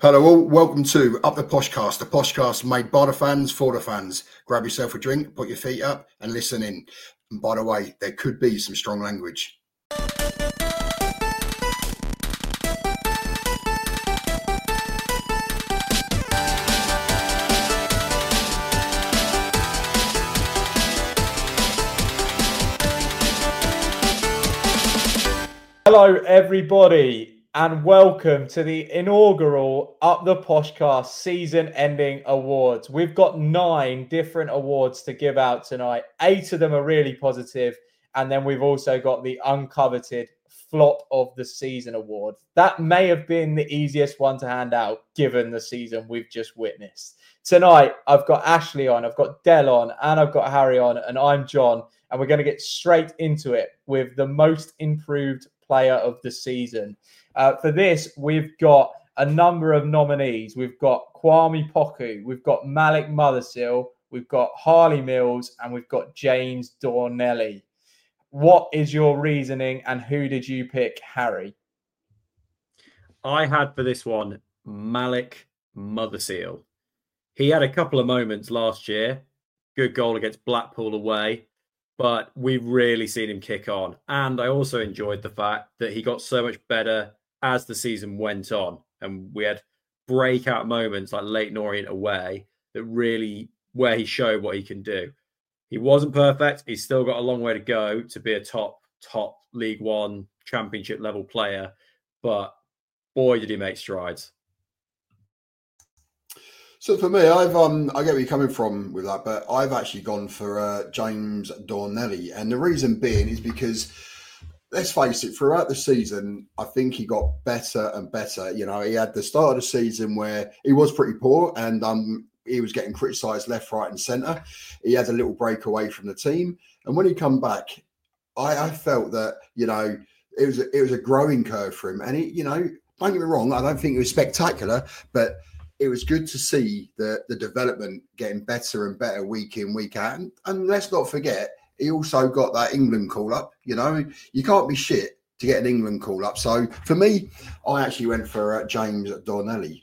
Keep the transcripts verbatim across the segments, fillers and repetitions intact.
Hello all, welcome to Up the Poshcast, the Poshcast made by the fans for the fans. Grab yourself a drink, put your feet up and listen in. And by the way, there could be some strong language. Hello everybody and welcome to the inaugural Up the Poshcast season-ending awards. We've got nine different awards to give out tonight. Eight of them are really positive, and then we've also got the uncoveted Flop of the Season award. That may have been the easiest one to hand out given the season we've just witnessed. Tonight, I've got Ashley on, I've got Del on, and I've got Harry on, and I'm John, and we're going to get straight into it with the most improved player of the season. Uh, for this, we've got a number of nominees. We've got Kwame Poku, we've got Malik Mothersill, we've got Harley Mills, and we've got James Dornelly. What is your reasoning and who did you pick, Harry? I had for this one Malik Mothersill. He had a couple of moments last year. Good goal against Blackpool away. But we've really seen him kick on. And I also enjoyed the fact that he got so much better as the season went on. And we had breakout moments like Leyton Orient away that really, where he showed what he can do. He wasn't perfect. He's still got a long way to go to be a top, top League One championship level player. But boy, did he make strides. So for me, I've um, I get where you're coming from with that, but I've actually gone for uh, James Dornelly, and the reason being is because, let's face it, throughout the season, I think he got better and better. You know, he had the start of the season where he was pretty poor, and um, he was getting criticised left, right, and centre. He had a little break away from the team, and when he come back, I, I felt that you know it was a, it was a growing curve for him, and he, you know, don't get me wrong, I don't think it was spectacular, but it was good to see the, the development getting better and better week in, week out. And, and let's not forget, he also got that England call-up. You know, you can't be shit to get an England call-up. So for me, I actually went for uh, James Dornelly.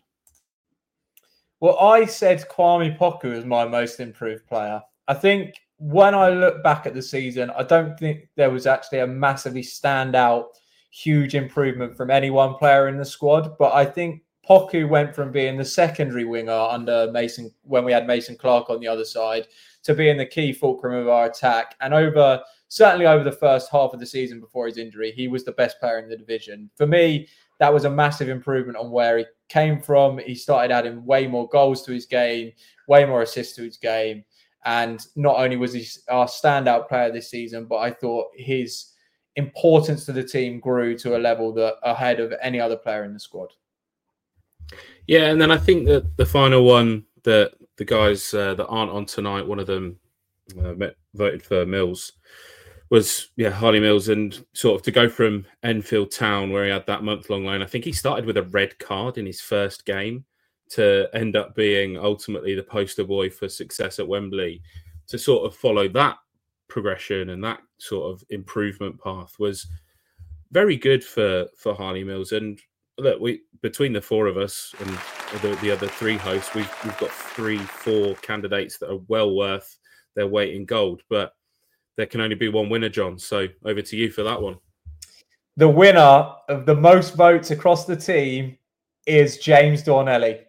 Well, I said Kwame Poku as my most improved player. I think when I look back at the season, I don't think there was actually a massively standout, huge improvement from any one player in the squad. But I think Poku went from being the secondary winger under Mason, when we had Mason Clark on the other side, to being the key fulcrum of our attack. And over, certainly over the first half of the season before his injury, he was the best player in the division. For me, that was a massive improvement on where he came from. He started adding way more goals to his game, way more assists to his game. And not only was he our standout player this season, but I thought his importance to the team grew to a level that ahead of any other player in the squad. Yeah, and then I think that the final one that the guys uh, that aren't on tonight, one of them uh, voted for Mills, was, yeah, Harley Mills. And sort of to go from Enfield Town, where he had that month-long loan, I think he started with a red card in his first game to end up being ultimately the poster boy for success at Wembley. To sort of follow that progression and that sort of improvement path was very good for, for Harley Mills. And look, we between the four of us and the, the other three hosts, we've we've got three, four candidates that are well worth their weight in gold. But there can only be one winner, John. So over to you for that one. The winner of the most votes across the team is James Dornelly.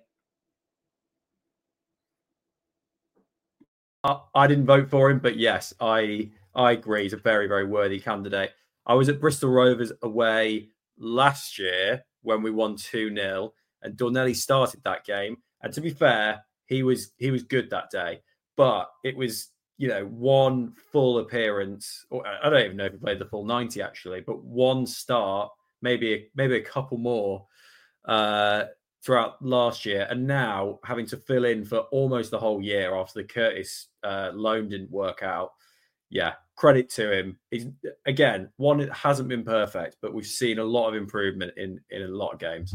I, I didn't vote for him, but yes, I I agree. He's a very, very worthy candidate. I was at Bristol Rovers away last year when we won two nil, and Dornelly started that game. And to be fair, he was he was good that day. But it was, you know, one full appearance, or I don't even know if he played the full ninety actually, but one start, maybe a, maybe a couple more uh, throughout last year, and now having to fill in for almost the whole year after the Curtis uh, loan didn't work out. Yeah, credit to him. He's, again, one, it hasn't been perfect, but we've seen a lot of improvement in, in a lot of games.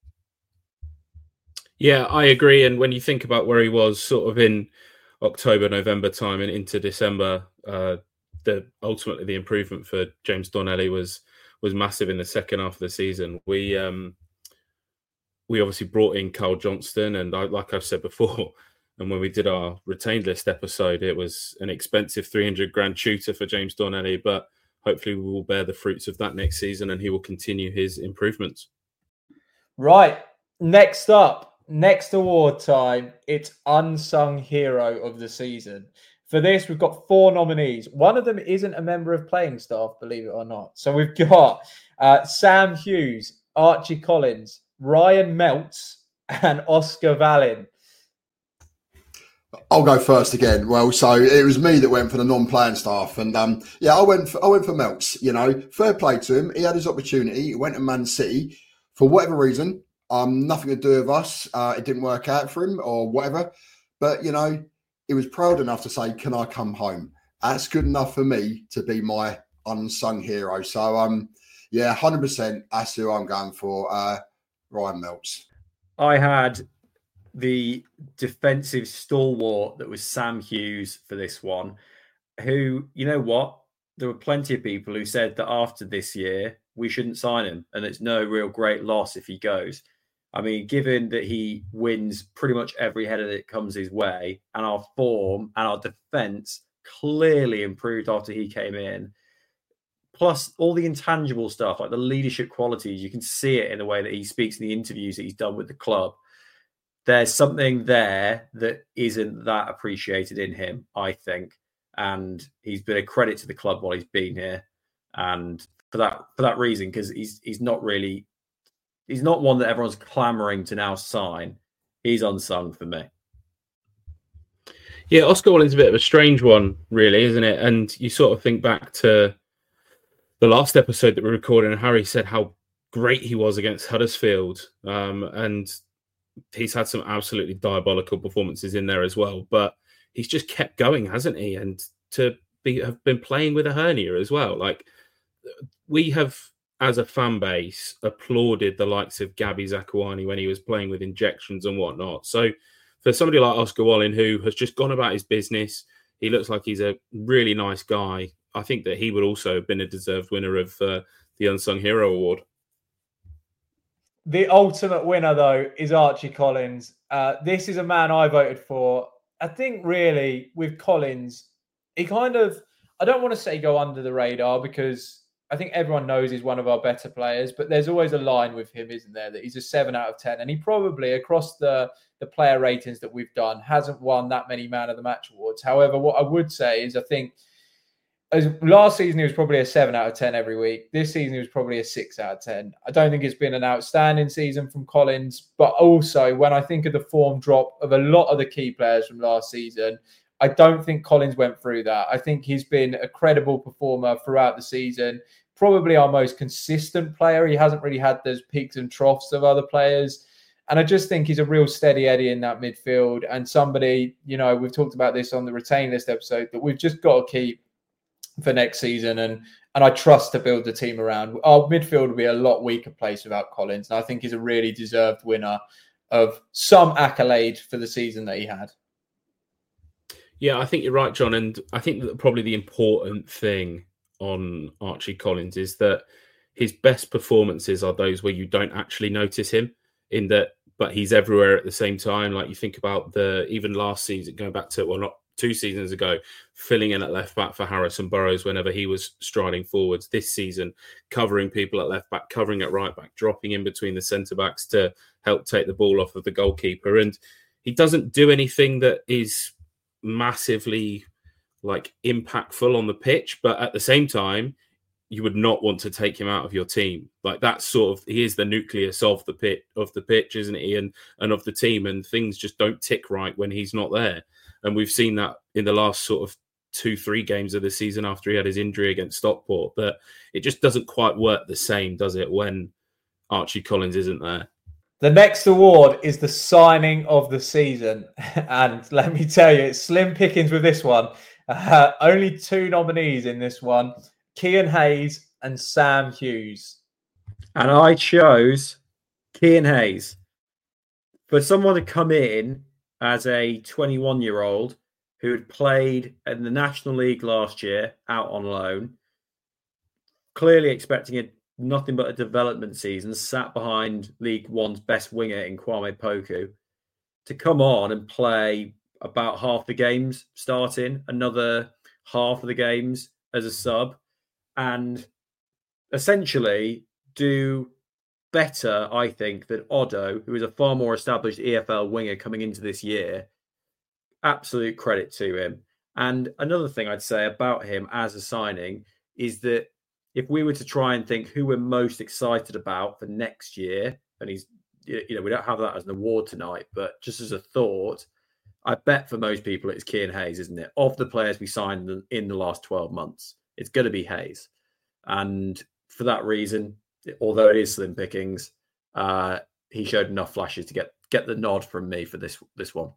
Yeah, I agree. And when you think about where he was sort of in October, November time and into December, uh, the ultimately the improvement for James Dornelly was was massive in the second half of the season. We um, we obviously brought in Carl Johnston, and I, like I've said before, and when we did our retained list episode, it was an expensive three hundred grand tutor for James Dornelly, but hopefully we will bear the fruits of that next season and he will continue his improvements. Right. Next up, next award time. It's Unsung Hero of the Season. For this, we've got four nominees. One of them isn't a member of playing staff, believe it or not. So we've got uh, Sam Hughes, Archie Collins, Ryan Meltz, and Oscar Vallin. I'll go first again. Well, so it was me that went for the non-playing staff, and um, yeah, I went for I went for Meltz. You know, fair play to him. He had his opportunity. He went to Man City for whatever reason. Um, nothing to do with us. Uh, it didn't work out for him or whatever. But you know, he was proud enough to say, "Can I come home?" That's good enough for me to be my unsung hero. So um, yeah, one hundred percent. That's who I'm going for. Uh, Ryan Meltz. I had the defensive stalwart that was Sam Hughes for this one, who, you know what? There were plenty of people who said that after this year, we shouldn't sign him and it's no real great loss if he goes. I mean, given that he wins pretty much every header that comes his way and our form and our defence clearly improved after he came in, plus all the intangible stuff, like the leadership qualities, you can see it in the way that he speaks in the interviews that he's done with the club. There's something there that isn't that appreciated in him, I think. And he's been a credit to the club while he's been here. And for that for that reason, because he's he's not really, he's not one that everyone's clamoring to now sign. He's unsung for me. Yeah, Oscar Wallin's a bit of a strange one, really, isn't it? And you sort of think back to the last episode that we recorded, and Harry said how great he was against Huddersfield. Um, and he's had some absolutely diabolical performances in there as well, but he's just kept going, hasn't he? And to be have been playing with a hernia as well. Like, we have, as a fan base, applauded the likes of Gabby Zakuani when he was playing with injections and whatnot. So for somebody like Oscar Wallin, who has just gone about his business, he looks like he's a really nice guy. I think that he would also have been a deserved winner of uh, the Unsung Hero Award. The ultimate winner, though, is Archie Collins. Uh, this is a man I voted for. I think, really, with Collins, he kind of, I don't want to say go under the radar because I think everyone knows he's one of our better players, but there's always a line with him, isn't there, that he's a seven out of ten. And he probably, across the, the player ratings that we've done, hasn't won that many Man of the Match awards. However, what I would say is I think as last season, he was probably a seven out of ten every week. This season, he was probably a six out of ten. I don't think it's been an outstanding season from Collins, but also when I think of the form drop of a lot of the key players from last season, I don't think Collins went through that. I think he's been a credible performer throughout the season, probably our most consistent player. He hasn't really had those peaks and troughs of other players. And I just think he's a real steady Eddie in that midfield and somebody, you know, we've talked about this on the retain list episode, that we've just got to keep for next season, and and I trust to build the team around. Our midfield will be a lot weaker place without Collins, and I think he's a really deserved winner of some accolade for the season that he had. Yeah, I think you're right, John, and I think that probably the important thing on Archie Collins is that his best performances are those where you don't actually notice him in that, but he's everywhere at the same time. Like you think about the even last season, going back to well, not two seasons ago, filling in at left back for Harrison Burrows whenever he was striding forwards. This season, covering people at left back, covering at right back, dropping in between the centre backs to help take the ball off of the goalkeeper. And he doesn't do anything that is massively like impactful on the pitch, but at the same time, you would not want to take him out of your team. Like that's sort of, he is the nucleus of the pit of the pitch, isn't he? And and of the team, and things just don't tick right when he's not there. And we've seen that in the last sort of two, three games of the season after he had his injury against Stockport. But it just doesn't quite work the same, does it, when Archie Collins isn't there? The next award is the signing of the season. And let me tell you, it's slim pickings with this one. Uh, only two nominees in this one, Kean Hayes and Sam Hughes. And I chose Kean Hayes. For someone to come in as a twenty-one-year-old who had played in the National League last year, out on loan, clearly expecting a nothing but a development season, sat behind League One's best winger in Kwame Poku, to come on and play about half the games starting, another half of the games as a sub, and essentially do better, I think, than Odo, who is a far more established E F L winger coming into this year. Absolute credit to him. And another thing I'd say about him as a signing is that if we were to try and think who we're most excited about for next year, and he's, you know, we don't have that as an award tonight, but just as a thought, I bet for most people it's Cian Hayes, isn't it? Of the players we signed in the last twelve months, it's going to be Hayes. And for that reason, although it is slim pickings, uh, he showed enough flashes to get, get the nod from me for this, this one.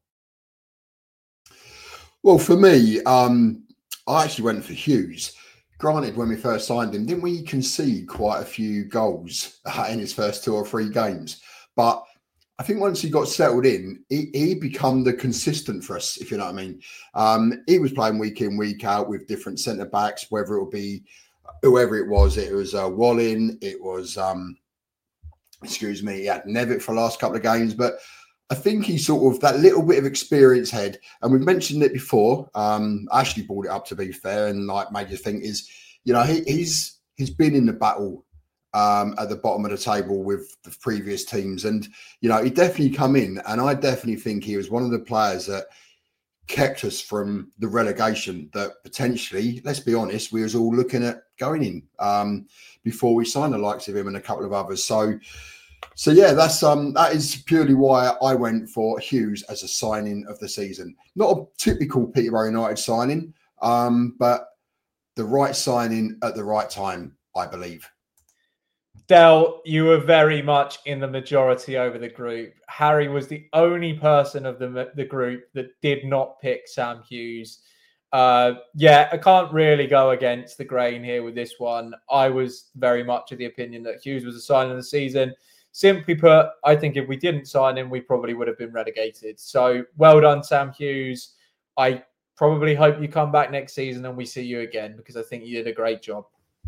Well, for me, um, I actually went for Hughes. Granted, when we first signed him, didn't we concede quite a few goals uh, in his first two or three games? But I think once he got settled in, he, he become the consistent for us, if you know what I mean. Um, he was playing week in, week out with different centre-backs, whether it would be whoever it was. It was uh, Wallin, it was, um, excuse me, he had Nevitt for the last couple of games. But I think he's sort of that little bit of experience head. And we've mentioned it before. Um, I actually brought it up, to be fair, and like made you think is, you know, he, he's he's been in the battle um, at the bottom of the table with the previous teams. And, you know, he definitely come in. And I definitely think he was one of the players that kept us from the relegation that potentially, let's be honest, we was all looking at going in um, before we signed the likes of him and a couple of others. So, So yeah, that's um that is purely why I went for Hughes as a signing of the season. Not a typical Peterborough United signing, um, but the right signing at the right time, I believe. Del, you were very much in the majority over the group. Harry was the only person of the the group that did not pick Sam Hughes. Uh, yeah, I can't really go against the grain here with this one. I was very much of the opinion that Hughes was a signing of the season. Simply put, I think if we didn't sign him, we probably would have been relegated. So well done, Sam Hughes. I probably hope you come back next season and we see you again, because I think you did a great job.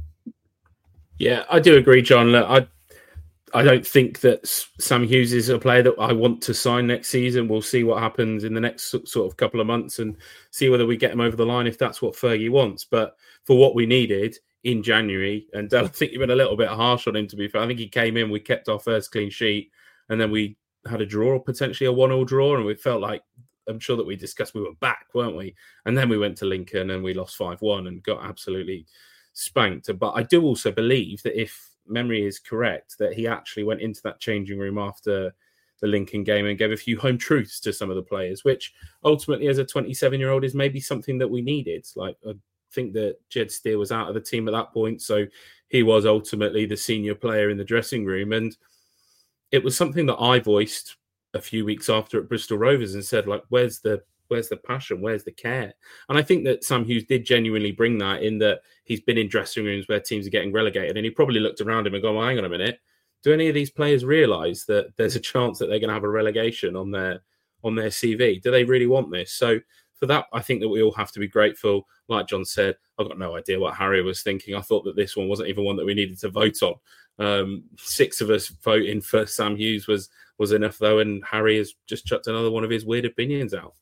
Yeah, I do agree, John. Look, I I don't think that Sam Hughes is a player that I want to sign next season. We'll see what happens in the next sort of couple of months and see whether we get him over the line if that's what Fergie wants. But for what we needed in January, and Del, I think you've been a little bit harsh on him, to be fair. I think he came in, we kept our first clean sheet, and then we had a draw, potentially a one-all draw, and we felt like, I'm sure that we discussed we were back, weren't we? And then we went to Lincoln and we lost five one and got absolutely spanked. But I do also believe that if memory is correct, that he actually went into that changing room after the Lincoln game and gave a few home truths to some of the players, which ultimately as a twenty-seven-year-old is maybe something that we needed. Like, I think that Jed Steer was out of the team at that point, so he was ultimately the senior player in the dressing room. And it was something that I voiced a few weeks after at Bristol Rovers and said, like, where's the where's the passion? Where's the care? And I think that Sam Hughes did genuinely bring that, in that he's been in dressing rooms where teams are getting relegated, and he probably looked around him and gone, well, hang on a minute. Do any of these players realise that there's a chance that they're going to have a relegation on their on their C V? Do they really want this? So for that, I think that we all have to be grateful. Like John said, I've got no idea what Harry was thinking. I thought that this one wasn't even one that we needed to vote on. Um, six of us voting for Sam Hughes was was enough, though, and Harry has just chucked another one of his weird opinions out.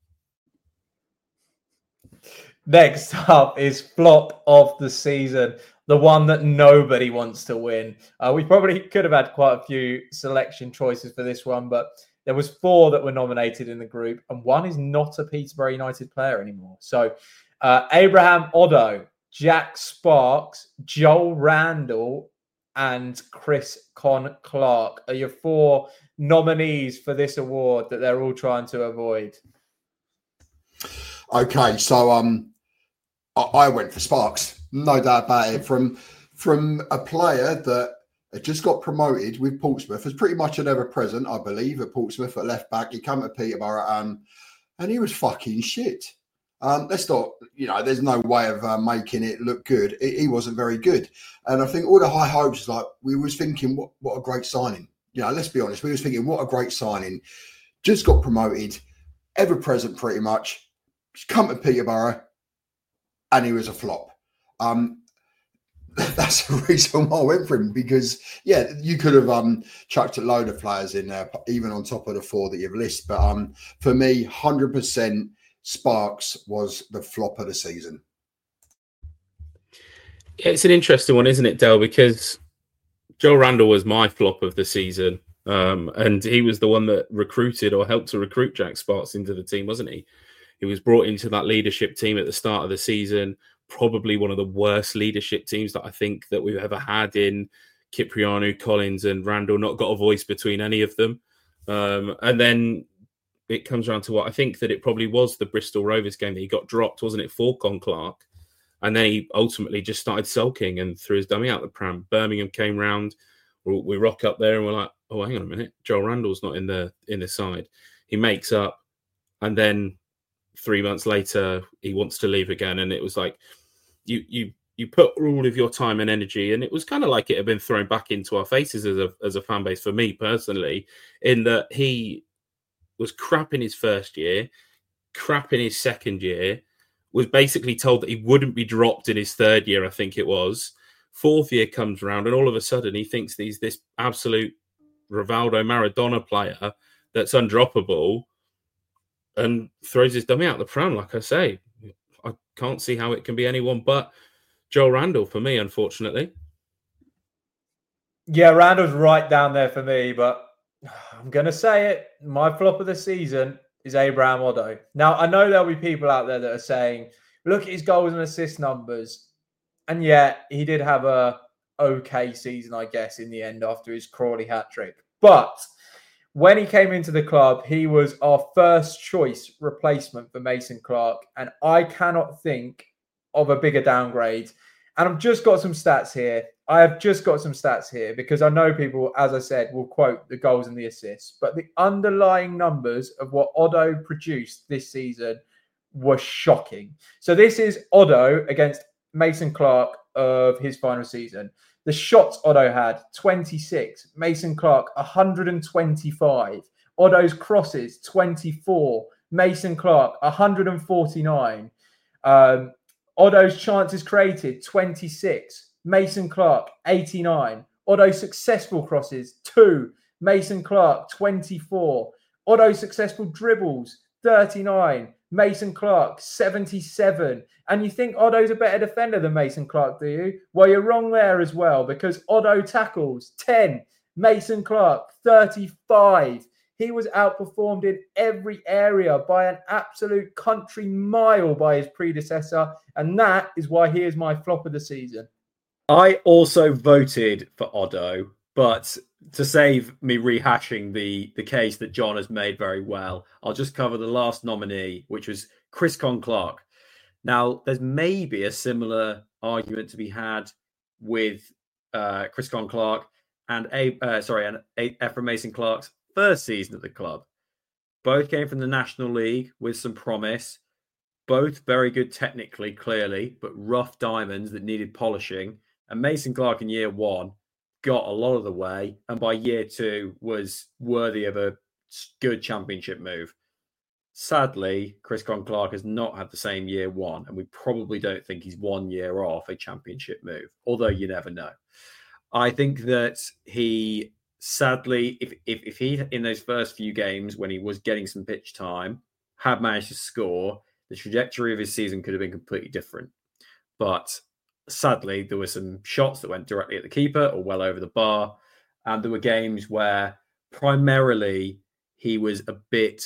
Next up is flop of the season, the one that nobody wants to win. Uh, we probably could have had quite a few selection choices for this one, but there was four that were nominated in the group, and one is not a Peterborough United player anymore. So uh, Abraham Odo, Jack Sparks, Joel Randall, and Chris Con Clark are your four nominees for this award that they're all trying to avoid. Okay, so um, I, I went for Sparks, no doubt about it. From from a player that had just got promoted with Portsmouth, as pretty much an ever present, I believe, at Portsmouth at left back. He came to Peterborough, um, and he was fucking shit. Um, let's not, you know, there's no way of uh, making it look good. It, he wasn't very good, and I think all the high hopes, like we was thinking, what what a great signing. You know, let's be honest, we was thinking, what a great signing. Just got promoted, ever present, pretty much. Come to Peterborough, and he was a flop. Um, that's the reason why I went for him, because yeah, you could have um chucked a load of players in there, even on top of the four that you've listed. But um, for me, one hundred percent Sparks was the flop of the season. It's an interesting one, isn't it, Del? Because Joe Randall was my flop of the season, um, and he was the one that recruited or helped to recruit Jack Sparks into the team, wasn't he? He was brought into that leadership team at the start of the season. Probably one of the worst leadership teams that I think that we've ever had in Cipriano, Collins and Randall. Not got a voice between any of them. Um, and then it comes around to what I think that it probably was the Bristol Rovers game that he got dropped, wasn't it, for Con Clark? And then he ultimately just started sulking and threw his dummy out the pram. Birmingham came round. We, we rock up there and we're like, oh, hang on a minute. Joel Randall's not in the in the side. He makes up. And then three months later, he wants to leave again. And it was like, you you you put all of your time and energy, and it was kind of like it had been thrown back into our faces as a as a fan base for me personally, in that he was crap in his first year, crap in his second year, was basically told that he wouldn't be dropped in his third year, I think it was. Fourth year comes around, and all of a sudden he thinks that he's this absolute Rivaldo Maradona player that's undroppable, and throws his dummy out the pram, like I say. I can't see how it can be anyone but Joel Randall for me, unfortunately. Yeah, Randall's right down there for me, but I'm going to say it. My flop of the season is Abraham Odo. Now, I know there'll be people out there that are saying, look at his goals and assist numbers. And yeah, he did have a okay season, I guess, in the end after his Crawley hat-trick. But when he came into the club, he was our first choice replacement for Mason Clark. And I cannot think of a bigger downgrade. And I've just got some stats here. I have just got some stats here because I know people, as I said, will quote the goals and the assists. But the underlying numbers of what Odo produced this season were shocking. So this is Odo against Mason Clark of his final season. The shots Odo had, twenty-six. Mason Clark, one hundred twenty-five. Odo's crosses, twenty-four. Mason Clark, one hundred forty-nine. Um, Odo's chances created, twenty-six. Mason Clark, eighty-nine. Odo's successful crosses, two. Mason Clark, twenty-four. Odo's successful dribbles, thirty-nine. Mason Clark, seventy-seven. And you think Odo's a better defender than Mason Clark, do you? Well, you're wrong there as well, because Odo tackles, ten. Mason Clark, thirty-five. He was outperformed in every area by an absolute country mile by his predecessor. And that is why he is my flop of the season. I also voted for Odo, but to save me rehashing the, the case that John has made very well, I'll just cover the last nominee, which was Chris Con Clark. Now, there's maybe a similar argument to be had with uh, Chris Con Clark and a uh, sorry, and a- Ephraim Mason Clark's first season at the club. Both came from the National League with some promise. Both very good technically, clearly, but rough diamonds that needed polishing. And Mason Clark in year one got a lot of the way, and by year two was worthy of a good championship move. Sadly, Chris Con Clark has not had the same year one, and we probably don't think he's one year off a championship move, although you never know. I think that he, sadly, if, if, if he, in those first few games when he was getting some pitch time, had managed to score, the trajectory of his season could have been completely different. But sadly, there were some shots that went directly at the keeper or well over the bar. And there were games where primarily he was a bit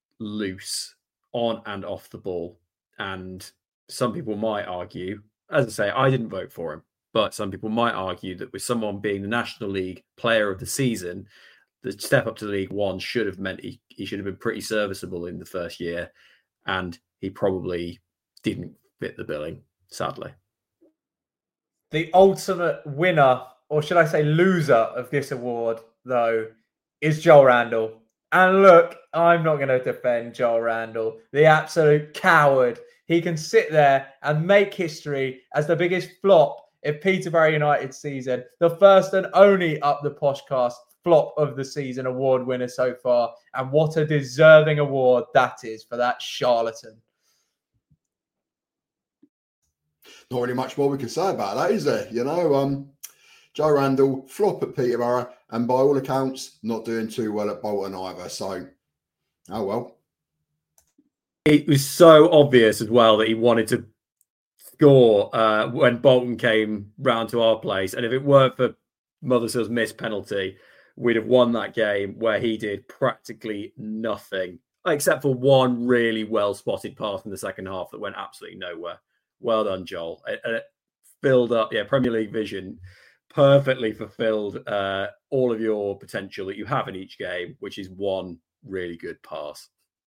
loose on and off the ball. And some people might argue, as I say, I didn't vote for him, but some people might argue that with someone being the National League player of the season, the step up to League One should have meant he, he should have been pretty serviceable in the first year. And he probably didn't fit the billing, sadly. The ultimate winner, or should I say loser of this award, though, is Joel Randall. And look, I'm not going to defend Joel Randall, the absolute coward. He can sit there and make history as the biggest flop in Peterborough United season, the first and only Up the Poshcast flop of the season award winner so far. And what a deserving award that is for that charlatan. not really much more we can say about that, is there? You know, um, Joe Randall, flop at Peterborough, and by all accounts, not doing too well at Bolton either. So, oh well. It was so obvious as well that he wanted to score uh, when Bolton came round to our place. And if it weren't for Mothersill's missed penalty, we'd have won that game where he did practically nothing, except for one really well-spotted pass in the second half that went absolutely nowhere. Well done, Joel. It, it filled up, yeah, Premier League vision, perfectly fulfilled uh, all of your potential that you have in each game, which is one really good pass.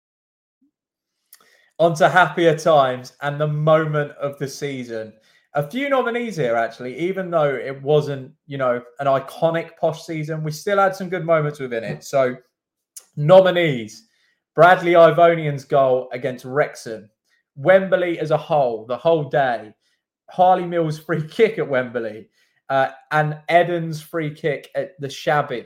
On to happier times and the moment of the season. A few nominees here, actually, even though it wasn't, you know, an iconic Posh season, we still had some good moments within it. So, nominees: Bradley Ivonian's goal against Wrexham, Wembley as a whole, the whole day, Harley Mills' free kick at Wembley, uh, and Eden's free kick at the Shabby.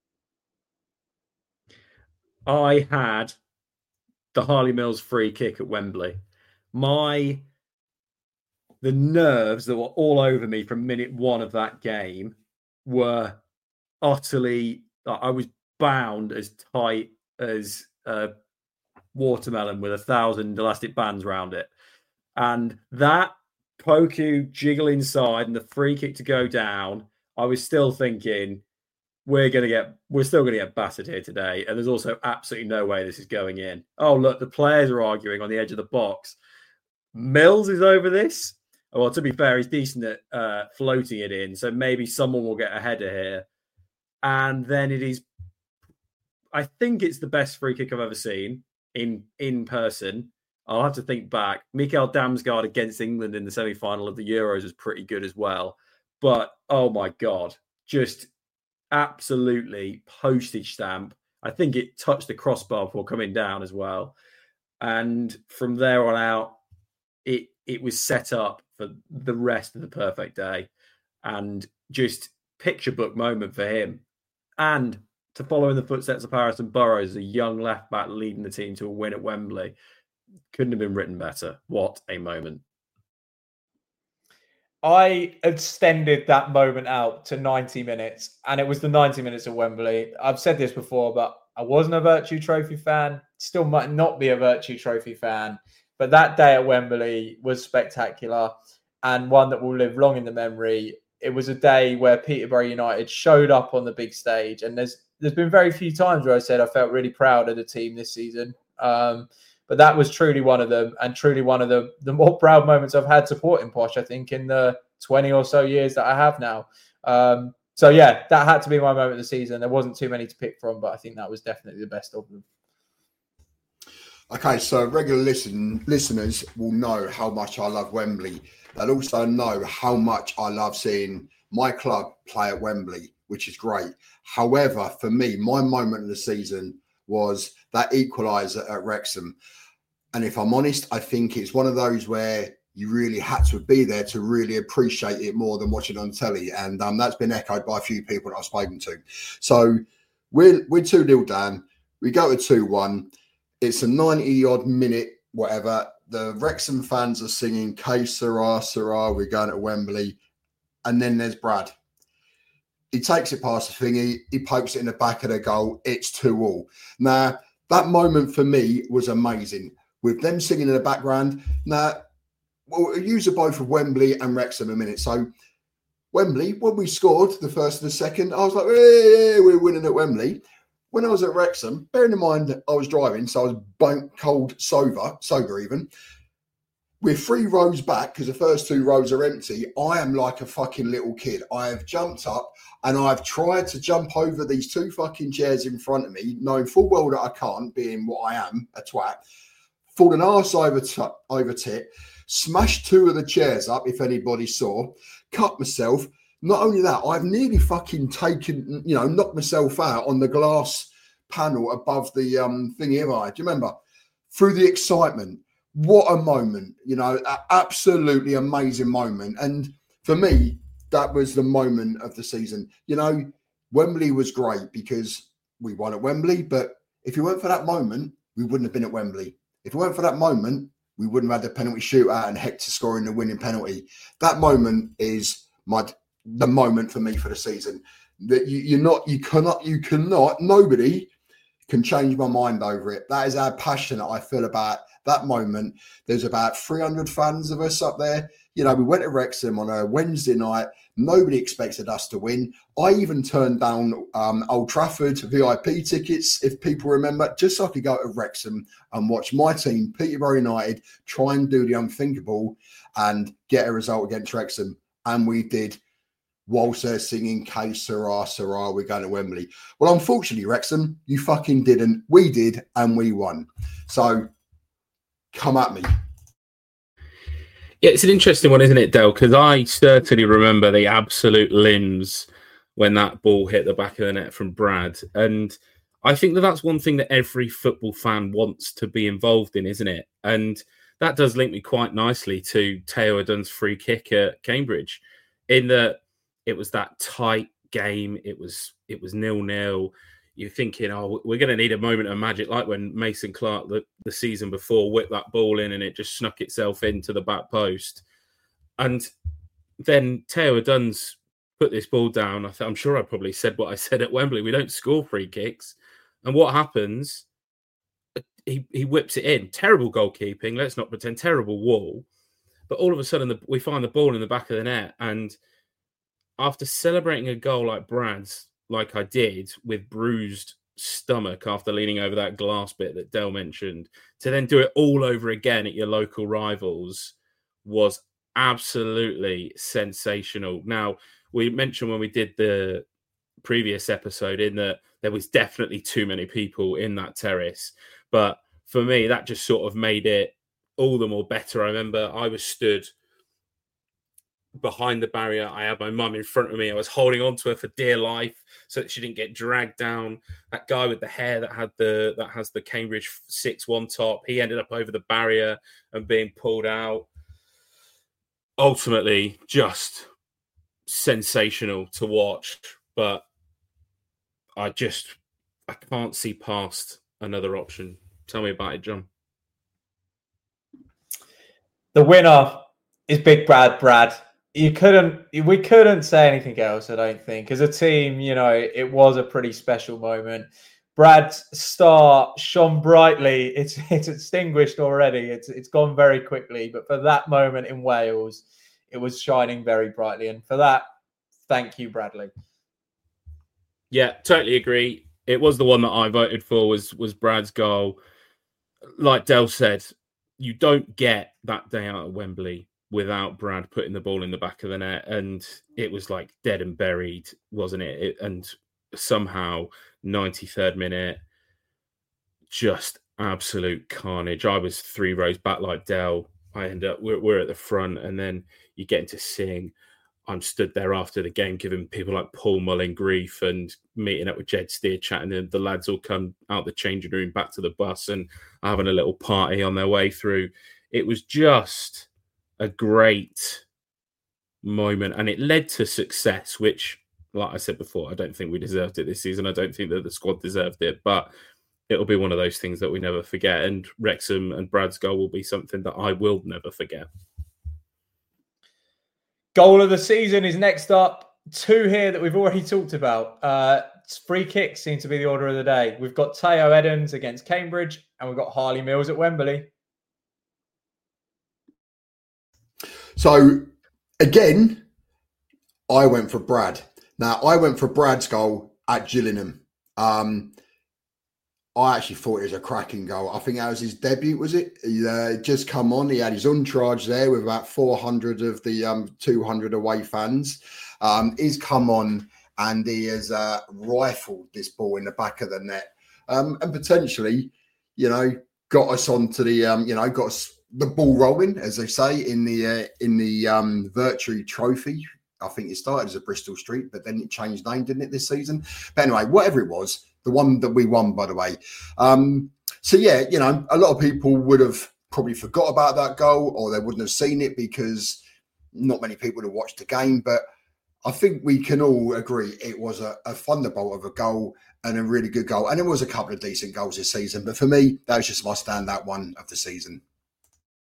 I had the Harley Mills free kick at Wembley. My the nerves that were all over me from minute one of that game were utterly. I was bound as tight as a watermelon with a thousand elastic bands around it, and that Poku jiggle inside and the free kick to go down. I was still thinking, we're going to get, we're still going to get battered here today. And there's also absolutely no way this is going in. Oh, look, the players are arguing on the edge of the box. Mills is over this. Well, to be fair, he's decent at uh, floating it in. So maybe someone will get a header here. And then it is, I think it's the best free kick I've ever seen in, in person. I'll have to think back. Mikael Damsgaard against England in the semi-final of the Euros was pretty good as well. But, oh my God, just absolutely postage stamp. I think it touched the crossbar before coming down as well. And from there on out, it it was set up for the rest of the perfect day. And just picture book moment for him. And to follow in the footsteps of Harrison Burrows, a young left-back leading the team to a win at Wembley. Couldn't have been written better. What a moment. I extended that moment out to ninety minutes, and it was the ninety minutes at Wembley. I've said this before, but I wasn't a Virtue Trophy fan, still might not be a Virtue Trophy fan, but that day at Wembley was spectacular and one that will live long in the memory. It was a day where Peterborough United showed up on the big stage, and there's there's been very few times where I said I felt really proud of the team this season. Um, But that was truly one of them, and truly one of the, the more proud moments I've had supporting Posh, I think, in the twenty or so years that I have now. Um, so, yeah, that had to be my moment of the season. There wasn't too many to pick from, but I think that was definitely the best of them. Okay, so regular listen, listeners will know how much I love Wembley. They'll also know how much I love seeing my club play at Wembley, which is great. However, for me, my moment of the season was that equaliser at Wrexham. And if I'm honest, I think it's one of those where you really had to be there to really appreciate it more than watching on telly. And um, that's been echoed by a few people that I've spoken to. So we're we're two nil down. We go to two one. It's a ninety-odd minute, whatever. The Wrexham fans are singing, K Sarah, Sarah, we're going to Wembley. And then there's Brad. He takes it past the thingy. He pokes it in the back of the goal. It's two all. Now, that moment for me was amazing. With them singing in the background. Now, we'll use the both of Wembley and Wrexham a minute. So, Wembley, when we scored the first and the second, I was like, hey, we're winning at Wembley. When I was at Wrexham, bearing in mind that I was driving, so I was bone cold sober, sober even. We're three rows back because the first two rows are empty. I am like a fucking little kid. I have jumped up and I've tried to jump over these two fucking chairs in front of me, knowing full well that I can't, being what I am, a twat. Fallen arse over, t- over tit, smashed two of the chairs up, if anybody saw, cut myself. Not only that, I've nearly fucking taken, you know, knocked myself out on the glass panel above the um thing here. Do you remember? Through the excitement. What a moment, you know, an absolutely amazing moment. And for me, that was the moment of the season. You know, Wembley was great because we won at Wembley, but if it weren't for that moment, we wouldn't have been at Wembley. If it weren't for that moment, we wouldn't have had the penalty shootout and Hector scoring the winning penalty. That moment is my the moment for me for the season. That you, you're not, you cannot, you cannot, nobody can change my mind over it. That is how passionate I feel about that moment. There's about three hundred fans of us up there. You know, we went to Wrexham on a Wednesday night. Nobody expected us to win. I even turned down um, Old Trafford V I P tickets, if people remember, just so I could go to Wrexham and watch my team, Peterborough United, try and do the unthinkable and get a result against Wrexham. And we did, whilst they're singing K Sarah, Sarah, we're going to Wembley. Well, unfortunately, Wrexham, you fucking didn't. We did, and we won. So come at me. Yeah, it's an interesting one, isn't it, Del? Because I certainly remember the absolute limbs when that ball hit the back of the net from Brad. And I think that that's one thing that every football fan wants to be involved in, isn't it? And that does link me quite nicely to Theo Adun's free kick at Cambridge, in that it was that tight game. It was it was nil-nil. You're thinking, oh, we're going to need a moment of magic, like when Mason Clark, the, the season before, whipped that ball in and it just snuck itself into the back post. And then Theo Adun's put this ball down. I th- I'm sure I probably said what I said at Wembley. We don't score free kicks. And what happens? He, he whips it in. Terrible goalkeeping. Let's not pretend. Terrible wall. But all of a sudden, the, we find the ball in the back of the net. And after celebrating a goal like Brad's, like I did, with bruised stomach after leaning over that glass bit that Del mentioned, to then do it all over again at your local rivals was absolutely sensational. Now, we mentioned when we did the previous episode in that there was definitely too many people in that terrace. But for me, that just sort of made it all the more better. I remember I was stood behind the barrier. I had my mum in front of me. I was holding on to her for dear life so that she didn't get dragged down. That guy with the hair that had the that has the Cambridge six one top, he ended up over the barrier and being pulled out. Ultimately, just sensational to watch. But I just I can't see past another option. Tell me about it, John. The winner is Big Brad Brad. You couldn't, we couldn't say anything else, I don't think. As a team, you know, it was a pretty special moment. Brad's star shone brightly. It's it's extinguished already. It's it's gone very quickly. But for that moment in Wales, it was shining very brightly. And for that, thank you, Bradley. Yeah, totally agree. It was the one that I voted for, was was Brad's goal. Like Del said, you don't get that day out at Wembley without Brad putting the ball in the back of the net. And it was like dead and buried, wasn't it? it and somehow, ninety-third minute, just absolute carnage. I was three rows back like Del. I end up, we're, we're at the front, and then you get into sing. I'm stood there after the game giving people like Paul Mullin grief and meeting up with Jed Steer, chatting, and the lads all come out the changing room back to the bus and having a little party on their way through. It was just a great moment, and it led to success, which, like I said before, I don't think we deserved it this season. I don't think that the squad deserved it, but it'll be one of those things that we never forget, and Wrexham and Brad's goal will be something that I will never forget. Goal of the season is next up. Two here that we've already talked about. Uh, free kicks seem to be the order of the day. We've got Theo Edens against Cambridge, and we've got Harley Mills at Wembley. So, again, I went for Brad. Now, I went for Brad's goal at Gillingham. Um, I actually thought it was a cracking goal. I think that was his debut, was it? He uh, just come on. He had his uncharged there with about four hundred of the um, two hundred away fans. Um, he's come on and he has uh, rifled this ball in the back of the net. Um, and potentially, you know, got us onto the, um, you know, got us the ball rolling, as they say, in the uh, in the um, Virtue Trophy. I think it started as a Bristol Street, but then it changed name, didn't it, this season? But anyway, whatever it was, the one that we won, by the way. Um, so, yeah, you know, a lot of people would have probably forgot about that goal, or they wouldn't have seen it because not many people would have watched the game. But I think we can all agree it was a, a thunderbolt of a goal and a really good goal. And there was a couple of decent goals this season. But for me, that was just my standout one of the season.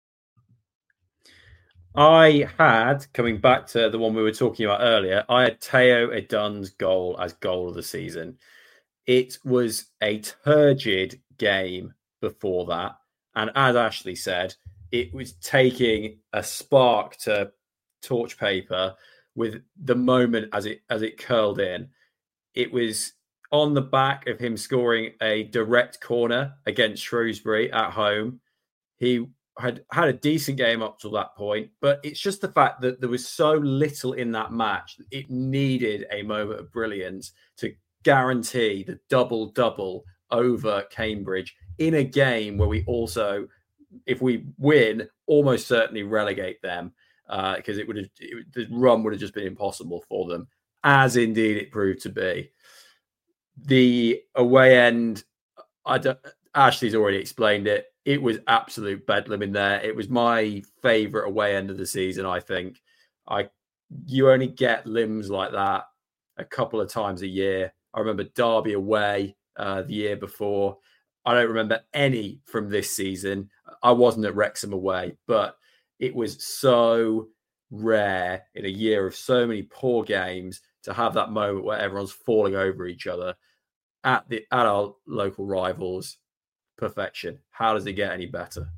I had, coming back to the one we were talking about earlier, I had Teo Edun's goal as goal of the season. It was a turgid game before that. And as Ashley said, it was taking a spark to torch paper with the moment as it as it curled in. It was on the back of him scoring a direct corner against Shrewsbury at home. He had had a decent game up to that point, but it's just the fact that there was so little in that match. It needed a moment of brilliance to guarantee the double-double over Cambridge in a game where we also, if we win, almost certainly relegate them because uh, it would have it, the run would have just been impossible for them, as indeed it proved to be. The away end, I don't, Ashley's already explained it. It was absolute bedlam in there. It was my favourite away end of the season, I think. I you only get limbs like that a couple of times a year. I remember Derby away uh, the year before. I don't remember any from this season. I wasn't at Wrexham away, but it was so rare in a year of so many poor games to have that moment where everyone's falling over each other at the at our local rivals. Perfection. How does it get any better?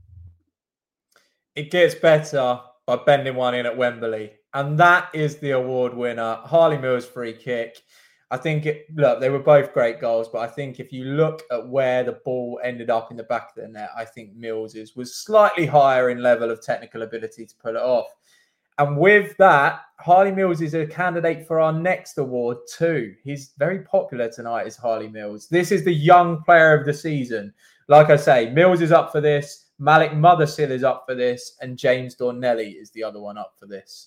It gets better by bending one in at Wembley. And that is the award winner, Harley Mills free kick. I think, it, look, they were both great goals, but I think if you look at where the ball ended up in the back of the net, I think Mills's was slightly higher in level of technical ability to pull it off. And with that, Harley Mills is a candidate for our next award too. He's very popular tonight as Harley Mills. This is the young player of the season. Like I say, Mills is up for this. Malik Mothersill is up for this. And James Dornelly is the other one up for this.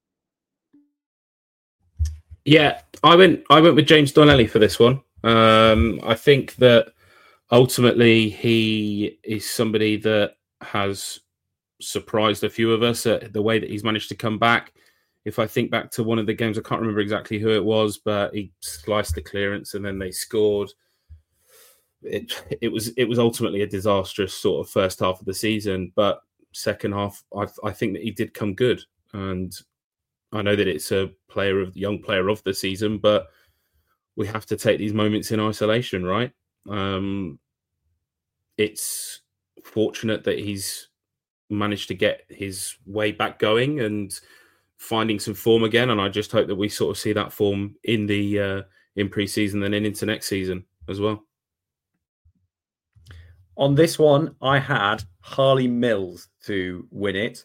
Yeah, I went I went with James Dornelly for this one. Um, I think that ultimately he is somebody that has surprised a few of us at the way that he's managed to come back. If I think back to one of the games, I can't remember exactly who it was, but he sliced the clearance and then they scored. It it was it was ultimately a disastrous sort of first half of the season, but second half, I, I think that he did come good. And I know that it's a player of young player of the season, but we have to take these moments in isolation, right? Um, it's fortunate that he's managed to get his way back going and finding some form again. And I just hope that we sort of see that form in the uh, in pre-season and then into next season as well. On this one, I had Harley Mills to win it.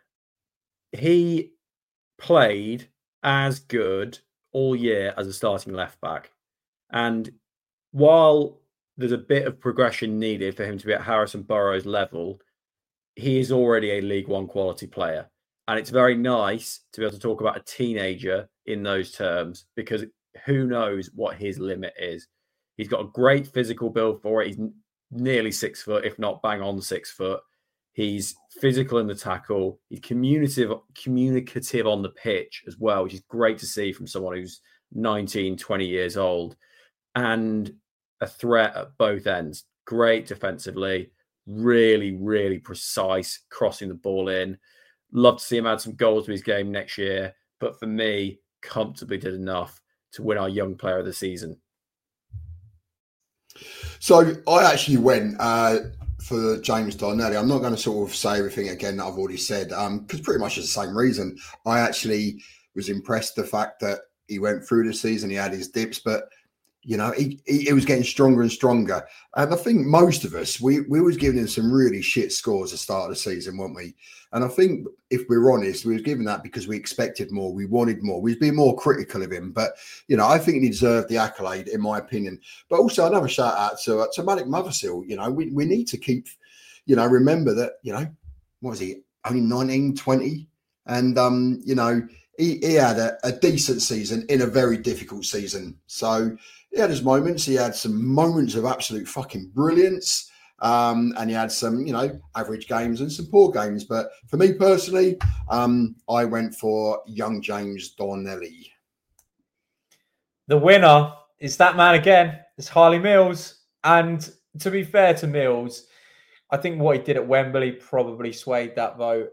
He played as good all year as a starting left back. And while there's a bit of progression needed for him to be at Harrison Burrows level, he is already a League One quality player. And it's very nice to be able to talk about a teenager in those terms, because who knows what his limit is. He's got a great physical build for it. He's nearly six foot, if not bang on six foot. He's physical in the tackle. He's communicative, communicative on the pitch as well, which is great to see from someone who's nineteen, twenty years old. And a threat at both ends. Great defensively. Really, really precise, crossing the ball in. Love to see him add some goals to his game next year. But for me, comfortably did enough to win our young player of the season. So I actually went uh, for James Dornelly. I'm not going to sort of say everything again that I've already said, because um, pretty much it's the same reason. I actually was impressed the fact that he went through the season, he had his dips, but you know, he, he, he was getting stronger and stronger. And I think most of us, we, we was giving him some really shit scores at the start of the season, weren't we? And I think if we're honest, we was giving that because we expected more. We wanted more. We'd be more critical of him. But, you know, I think he deserved the accolade, in my opinion. But also another shout out to, uh, to Malik Mothersill. You know, we, we need to keep, you know, remember that, you know, what was he, only nineteen, twenty? And, um, you know, he, he had a, a decent season in a very difficult season. So, he had his moments. He had some moments of absolute fucking brilliance. Um, and he had some, you know, average games and some poor games. But for me personally, um, I went for young James Dornelly. The winner is that man again. It's Harley Mills. And to be fair to Mills, I think what he did at Wembley probably swayed that vote.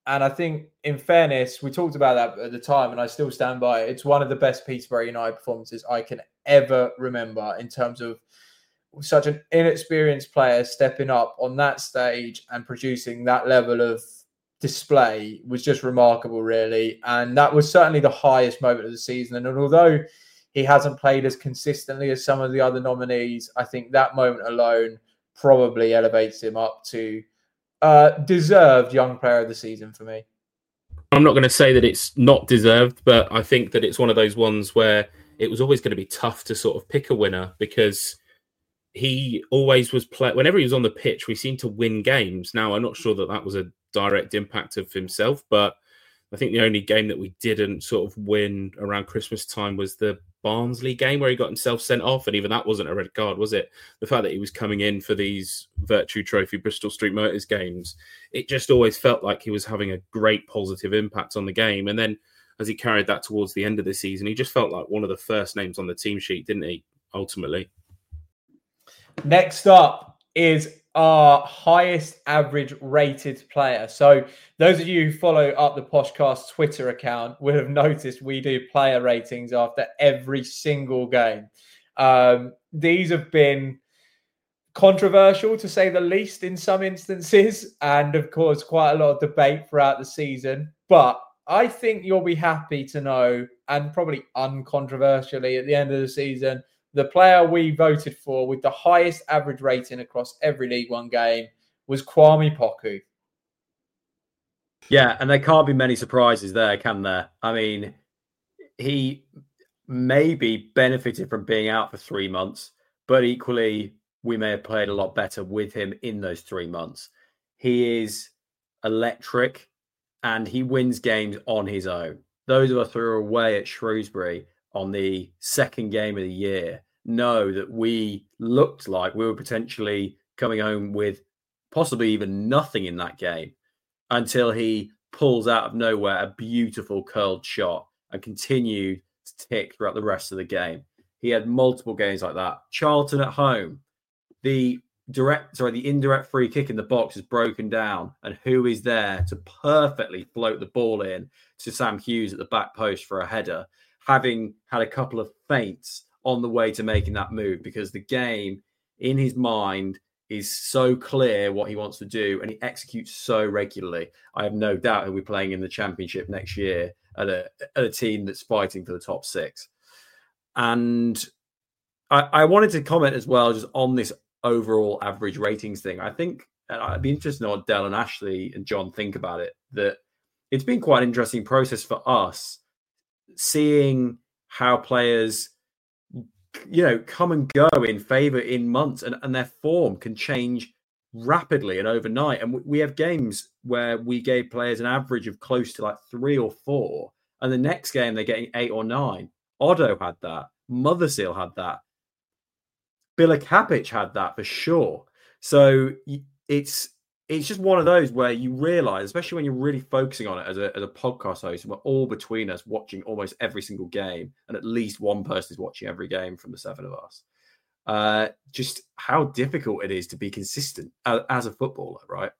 And I think, in fairness, we talked about that at the time, and I still stand by it. It's one of the best Peterborough United performances I can ever remember in terms of such an inexperienced player stepping up on that stage and producing that level of display was just remarkable, really. And that was certainly the highest moment of the season. And although he hasn't played as consistently as some of the other nominees, I think that moment alone probably elevates him up to uh, deserved young player of the season for me. I'm not going to say that it's not deserved, but I think that it's one of those ones where it was always going to be tough to sort of pick a winner, because he always was play. Whenever he was on the pitch, we seemed to win games. Now, I'm not sure that that was a direct impact of himself, but I think the only game that we didn't sort of win around Christmas time was the Barnsley game where he got himself sent off, and even that wasn't a red card, was it? The fact that he was coming in for these Virtue Trophy Bristol Street Motors games, it just always felt like he was having a great positive impact on the game. And then as he carried that towards the end of the season, he just felt like one of the first names on the team sheet, didn't he, ultimately? Next up is our highest average rated player. So those of you who follow Up the Poshcast Twitter account would have noticed we do player ratings after every single game. Um, these have been controversial, to say the least, in some instances, and of course quite a lot of debate throughout the season. But I think you'll be happy to know, and probably uncontroversially at the end of the season, the player we voted for with the highest average rating across every League One game was Kwame Poku. Yeah, and there can't be many surprises there, can there? I mean, he maybe benefited from being out for three months, but equally, we may have played a lot better with him in those three months. He is electric, and he wins games on his own. Those of us who are away at Shrewsbury on the second game of the year know that we looked like we were potentially coming home with possibly even nothing in that game until he pulls out of nowhere a beautiful curled shot and continued to tick throughout the rest of the game. He had multiple games like that. Charlton at home, the direct, sorry, the indirect free kick in the box is broken down, and who is there to perfectly float the ball in to Sam Hughes at the back post for a header, having had a couple of feints on the way to making that move, because the game in his mind is so clear what he wants to do, and he executes so regularly. I have no doubt he'll be playing in the Championship next year at a, at a team that's fighting for the top six. And I, I wanted to comment as well just on this overall average ratings thing. I think, and I'd be interested to know what Del and Ashley and John think about it, that it's been quite an interesting process for us seeing how players, you know, come and go in favour in months, and, and their form can change rapidly and overnight. And we have games where we gave players an average of close to like three or four, and the next game they're getting eight or nine. Otto had that. Motherseal had that. Bilikapic had that for sure. So it's it's just one of those where you realise, especially when you're really focusing on it as a, as a podcast host, and we're all between us watching almost every single game, and at least one person is watching every game from the seven of us, uh, just how difficult it is to be consistent as, as a footballer, right?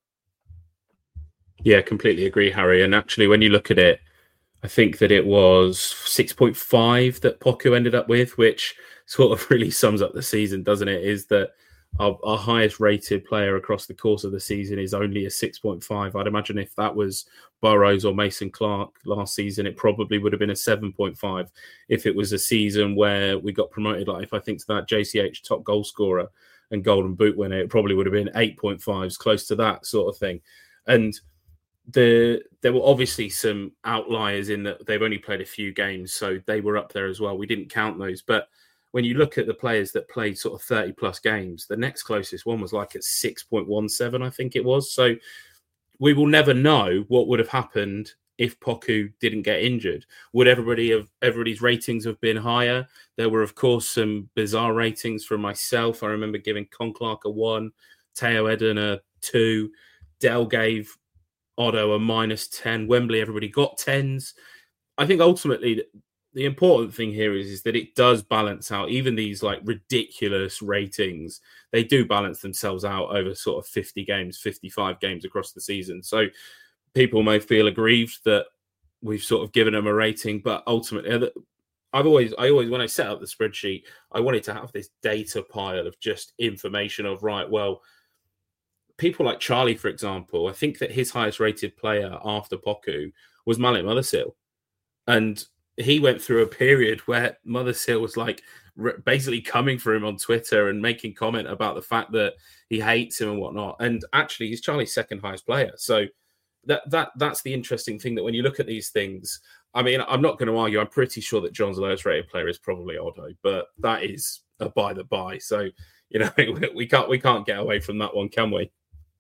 Yeah, completely agree, Harry. And actually, when you look at it, I think that it was six point five that Poku ended up with, which sort of really sums up the season, doesn't it? Is that our, our highest rated player across the course of the season is only a six point five. I'd imagine if that was Burrows or Mason Clark last season, it probably would have been a seven point five. If it was a season where we got promoted, like if I think to that J C H top goal scorer and Golden Boot winner, it probably would have been eight point fives, close to that sort of thing. And the there were obviously some outliers in that they've only played a few games, so they were up there as well. We didn't count those, but when you look at the players that played sort of thirty plus games, the next closest one was like at six point one seven, I think it was. So we will never know what would have happened if Poku didn't get injured. Would everybody have everybody's ratings have been higher? There were, of course, some bizarre ratings from myself. I remember giving Con Clark a one, Teo Eden a two, Del gave Otto a minus ten. Wembley, everybody got tens. I think ultimately the important thing here is, is that it does balance out. Even these like ridiculous ratings, they do balance themselves out over sort of fifty games, fifty-five games across the season. So people may feel aggrieved that we've sort of given him a rating, but ultimately, I've always, I always, when I set up the spreadsheet, I wanted to have this data pile of just information of, right, well, people like Charlie, for example, I think that his highest rated player after Poku was Malik Mothersill. And he went through a period where Mothersill was like basically coming for him on Twitter and making comment about the fact that he hates him and whatnot. And actually, he's Charlie's second highest player. So that that that's the interesting thing, that when you look at these things, I mean, I'm not going to argue. I'm pretty sure that John's lowest rated player is probably Odo, but that is a by the by. So, you know, we can't we can't get away from that one, can we?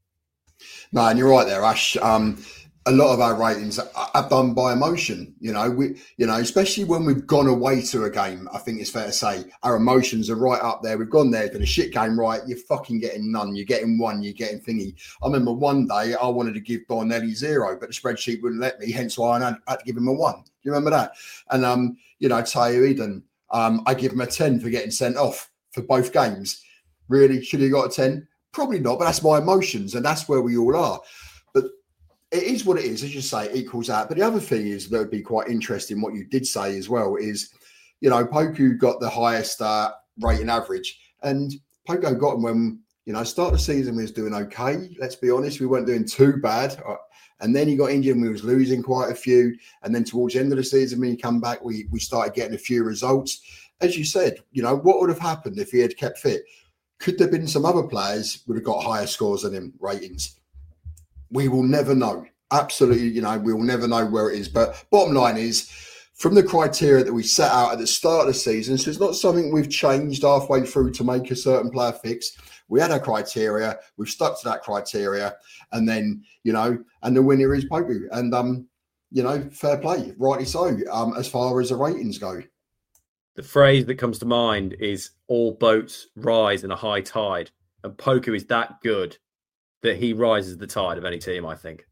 No, and you're right there, Ash. Um, a lot of our ratings are done by emotion. You know, we, you know, especially when we've gone away to a game. I think it's fair to say our emotions are right up there. We've gone there, done a shit game, right? You're fucking getting none. You're getting one. You're getting thingy. I remember one day I wanted to give Darnelli zero, but the spreadsheet wouldn't let me. Hence why I had, had to give him a one. Do you remember that? And um, you know, Tayo Eden, um, I give him a ten for getting sent off for both games. Really, should he have got a ten? Probably not, but that's my emotions, and that's where we all are. But it is what it is, as you say, it equals out. But the other thing is that would be quite interesting, what you did say as well, is, you know, Poku got the highest uh, rating average, and Poku got him when, you know, start of the season we was doing okay. Let's be honest, we weren't doing too bad. And then he got injured and we was losing quite a few. And then towards the end of the season, when he come back, we, we started getting a few results. As you said, you know, what would have happened if he had kept fit? Could there have been some other players would have got higher scores than him, ratings? We will never know. Absolutely, you know, we will never know where it is. But bottom line is, from the criteria that we set out at the start of the season, so it's not something we've changed halfway through to make a certain player fix. We had our criteria, we've stuck to that criteria, and then, you know, and the winner is Poku. And, um, you know, fair play, rightly so, um, as far as the ratings go. The phrase that comes to mind is all boats rise in a high tide. And Poku is that good that he rises the tide of any team, I think.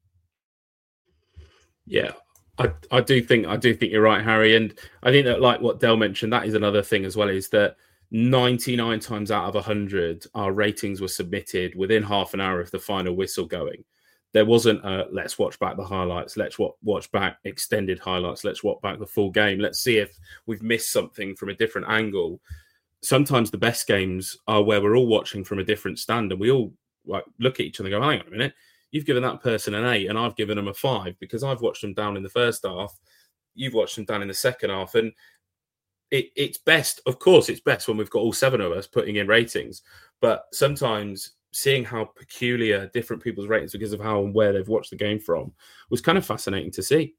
Yeah, I, I do think I do think you're right, Harry. And I think that, like what Del mentioned, that is another thing as well, is that ninety-nine times out of one hundred, our ratings were submitted within half an hour of the final whistle going. There wasn't a, let's watch back the highlights, let's watch, watch back extended highlights, let's watch back the full game, let's see if we've missed something from a different angle. Sometimes the best games are where we're all watching from a different stand and we all like look at each other and go, hang on a minute, you've given that person an eight and I've given them a five because I've watched them down in the first half, you've watched them down in the second half. And it, it's best, of course, it's best when we've got all seven of us putting in ratings, but sometimes seeing how peculiar different people's ratings because of how and where they've watched the game from was kind of fascinating to see.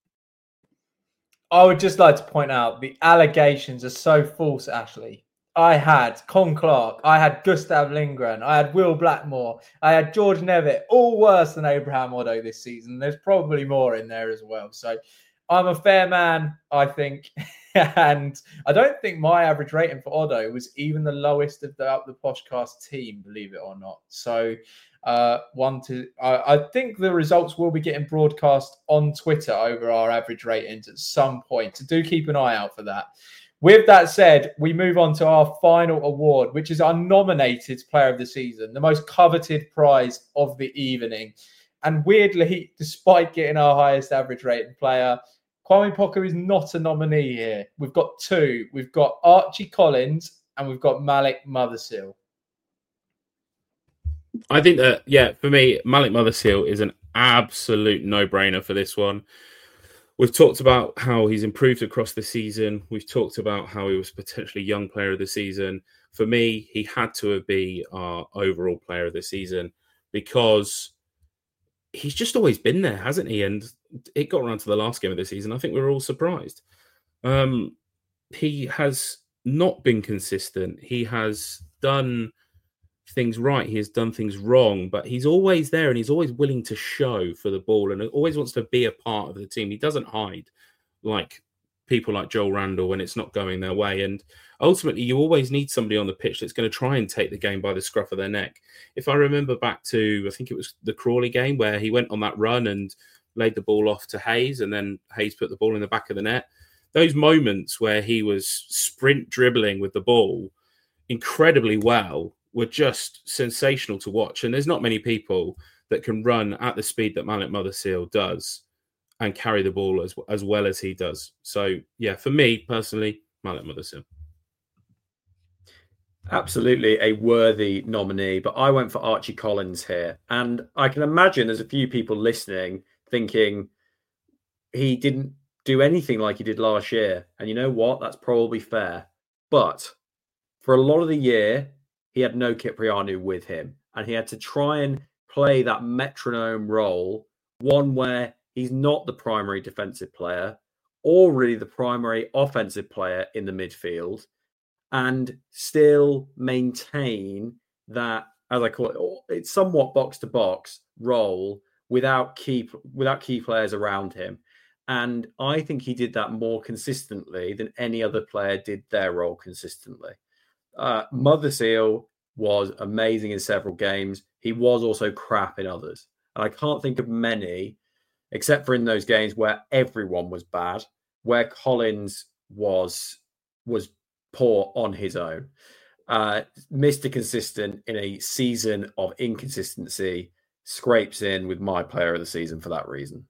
I would just like to point out the allegations are so false, Ashley. I had Con Clark, I had Gustav Lindgren, I had Will Blackmore, I had George Nevitt, all worse than Abraham Odo this season. There's probably more in there as well. So I'm a fair man, I think. And I don't think my average rating for Odo was even the lowest of the Up the Poshcast team, believe it or not. So uh, one to, I, I think the results will be getting broadcast on Twitter over our average ratings at some point. So do keep an eye out for that. With that said, we move on to our final award, which is our nominated player of the season, the most coveted prize of the evening. And weirdly, despite getting our highest average rated player, Kwame Poku is not a nominee here. We've got two. We've got Archie Collins and we've got Malik Mothersill. I think that, yeah, for me, Malik Mothersill is an absolute no-brainer for this one. We've talked about how he's improved across the season. We've talked about how he was potentially young player of the season. For me, he had to be our overall player of the season because he's just always been there, hasn't he? And it got around to the last game of the season. I think we were all surprised. Um, he has not been consistent. He has done things right. He has done things wrong, but he's always there and he's always willing to show for the ball and always wants to be a part of the team. He doesn't hide like people like Joel Randall when it's not going their way. And ultimately, you always need somebody on the pitch that's going to try and take the game by the scruff of their neck. If I remember back to, I think it was the Crawley game where he went on that run and laid the ball off to Hayes and then Hayes put the ball in the back of the net. Those moments where he was sprint dribbling with the ball incredibly well were just sensational to watch. And there's not many people that can run at the speed that Malik Motherseal does and carry the ball as as well as he does. So, yeah, for me personally, Malik Motherseal. Absolutely a worthy nominee, but I went for Archie Collins here. And I can imagine there's a few people listening thinking he didn't do anything like he did last year. And you know what? That's probably fair. But for a lot of the year, he had no Kyprianou with him. And he had to try and play that metronome role, one where he's not the primary defensive player or really the primary offensive player in the midfield, and still maintain that, as I call it, it's somewhat box to box role without key without key players around him. And I think he did that more consistently than any other player did their role consistently. Uh, Motherseal was amazing in several games. He was also crap in others. And I can't think of many, except for in those games where everyone was bad, where Collins was was poor on his own. Uh, Mister Consistent in a season of inconsistency scrapes in with my player of the season for that reason.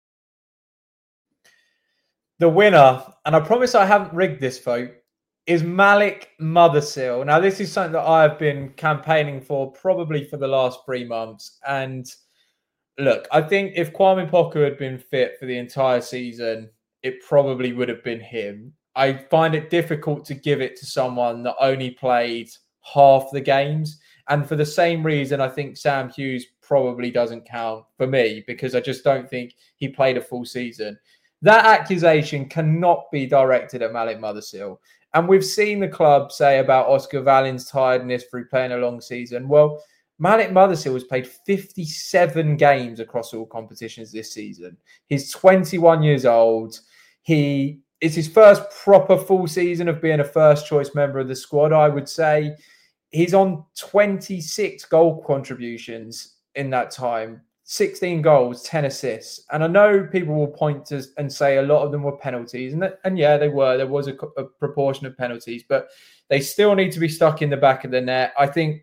The winner, and I promise I haven't rigged this vote, is Malik Motherseal. Now, this is something that I've been campaigning for probably for the last three months. And look, I think if Kwame Poku had been fit for the entire season, it probably would have been him. I find it difficult to give it to someone that only played half the games. And for the same reason, I think Sam Hughes probably doesn't count for me, because I just don't think he played a full season. That accusation cannot be directed at Malik Motherseal. And we've seen the club say about Oscar Vallin's tiredness through playing a long season. Well, Malik Motherseal has played fifty-seven games across all competitions this season. He's twenty-one years old. He It's his first proper full season of being a first-choice member of the squad, I would say. He's on twenty-six goal contributions in that time, sixteen goals, ten assists. And I know people will point to and say a lot of them were penalties. And, that, and yeah, they were. There was a, a proportion of penalties, but they still need to be stuck in the back of the net. I think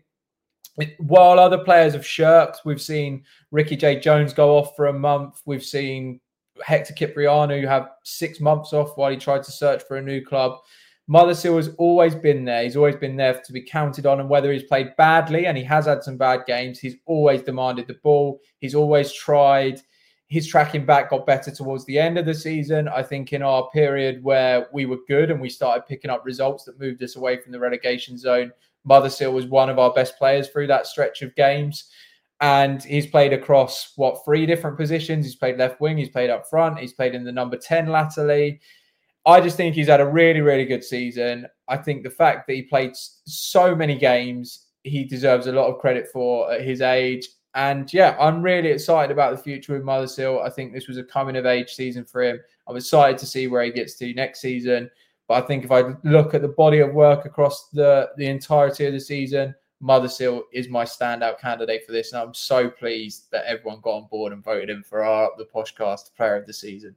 while other players have shirked, we've seen Ricky J. Jones go off for a month. We've seen Hector Kyprianou have six months off while he tried to search for a new club. Motherseal has always been there. He's always been there to be counted on. And whether he's played badly, and he has had some bad games, he's always demanded the ball. He's always tried. His tracking back got better towards the end of the season. I think in our period where we were good and we started picking up results that moved us away from the relegation zone, Motherseal was one of our best players through that stretch of games. And he's played across, what, three different positions. He's played left wing, he's played up front, he's played in the number ten latterly. I just think he's had a really, really good season. I think the fact that he played so many games, he deserves a lot of credit for at his age. And yeah, I'm really excited about the future with Motherseal. I think this was a coming-of-age season for him. I'm excited to see where he gets to next season. But I think if I look at the body of work across the, the entirety of the season, Motherseal is my standout candidate for this. And I'm so pleased that everyone got on board and voted him for our the Poshcast player of the season.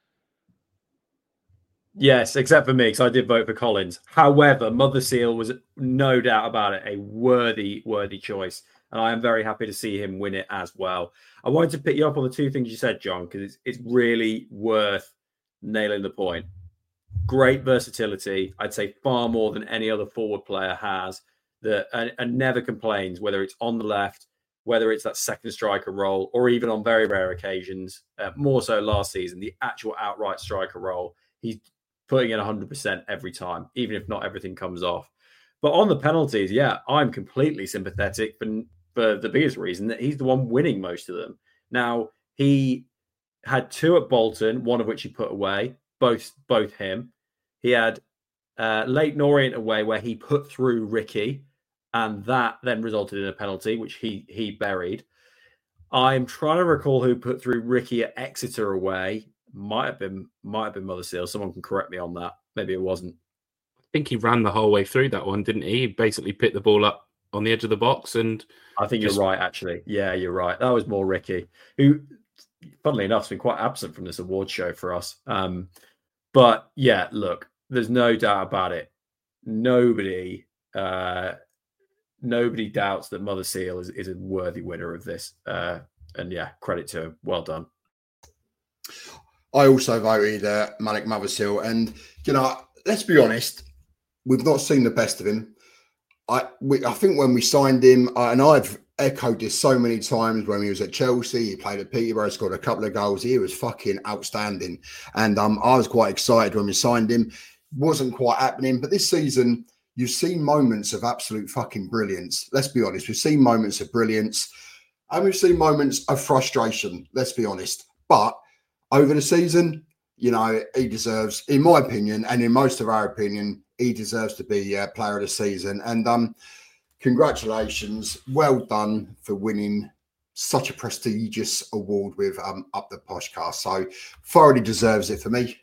Yes, except for me, because I did vote for Collins. However, Motherseal was no doubt about it a worthy, worthy choice. And I am very happy to see him win it as well. I wanted to pick you up on the two things you said, John, because it's, it's really worth nailing the point. Great versatility. I'd say far more than any other forward player has, that and, and never complains, whether it's on the left, whether it's that second striker role, or even on very rare occasions, uh, more so last season, the actual outright striker role. He's putting in one hundred percent every time, even if not everything comes off. But on the penalties, yeah, I'm completely sympathetic for, for the biggest reason that he's the one winning most of them. Now, he had two at Bolton, one of which he put away, both both him. He had uh, Leyton Orient away where he put through Ricky, and that then resulted in a penalty, which he he buried. I'm trying to recall who put through Ricky at Exeter away. Might have been might have been Motherseal. Someone can correct me on that. Maybe it wasn't. I think he ran the whole way through that one, didn't he? He basically picked the ball up on the edge of the box, and I think just... you're right. Actually, yeah, you're right. That was more Ricky, who, funnily enough, has been quite absent from this award show for us. Um, but yeah, look, there's no doubt about it. Nobody uh, nobody doubts that Mother Seal is, is a worthy winner of this. Uh, and yeah, credit to him. Well done. I also voted uh, Malik Mothersill, and you know, let's be honest, we've not seen the best of him. I we, I think when we signed him, uh, and I've echoed this so many times when he was at Chelsea, he played at Peterborough, scored a couple of goals. He was fucking outstanding, and um, I was quite excited when we signed him. Wasn't quite happening, but this season you've seen moments of absolute fucking brilliance. Let's be honest, we've seen moments of brilliance, and we've seen moments of frustration. Let's be honest, but over the season, you know, he deserves, in my opinion, and in most of our opinion, he deserves to be uh, player of the season. And um, congratulations, well done for winning such a prestigious award with um, Up the Poshcast. So thoroughly deserves it for me.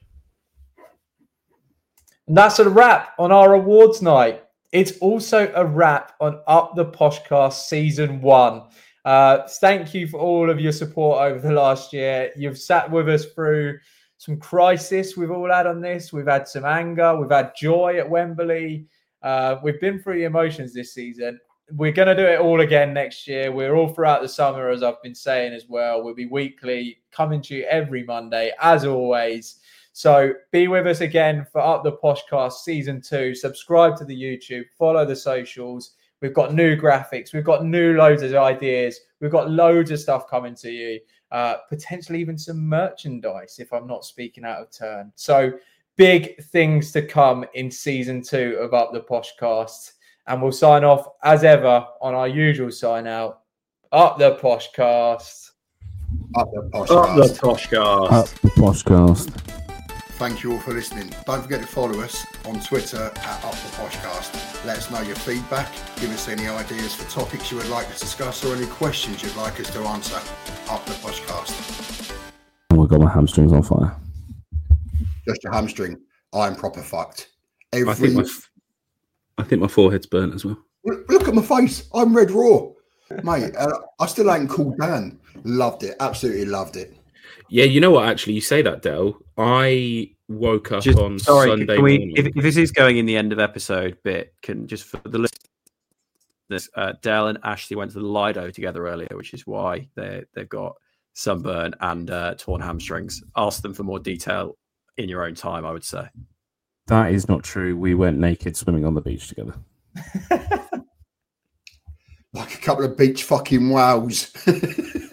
And that's a wrap on our awards night. It's also a wrap on Up the Poshcast season one. Uh, thank you for all of your support over the last year. You've sat with us through some crisis we've all had on this. We've had some anger. We've had joy at Wembley. Uh, we've been through the emotions this season. We're going to do it all again next year. We're all throughout the summer, as I've been saying as well. We'll be weekly, coming to you every Monday, as always. So be with us again for Up the Poshcast season two. Subscribe to the YouTube. Follow the socials. We've got new graphics. We've got new loads of ideas. We've got loads of stuff coming to you. Uh, potentially even some merchandise, if I'm not speaking out of turn. So big things to come in season two of Up the Poshcast. And we'll sign off, as ever, on our usual sign out. Up the Poshcast. Up the Poshcast. Up the Poshcast. Up the Poshcast. Thank you all for listening. Don't forget to follow us on Twitter at Up the Poshcast. Let us know your feedback. Give us any ideas for topics you would like to discuss or any questions you'd like us to answer. Up the Poshcast. Oh my god, my hamstring's on fire. Just your hamstring. I'm proper fucked. Every... I think my, I think my forehead's burnt as well. Look at my face. I'm red raw. Mate, uh, I still ain't cooled down. Loved it. Absolutely loved it. Yeah, you know what? Actually, you say that, Del. I woke up just, on sorry, Sunday can we, morning. If, if this is going in the end of episode bit, can just for the listeners, uh, Del and Ashley went to the Lido together earlier, which is why they they've got sunburn and uh, torn hamstrings. Ask them for more detail in your own time, I would say. That is not true. We went naked swimming on the beach together. Like a couple of beach fucking wows.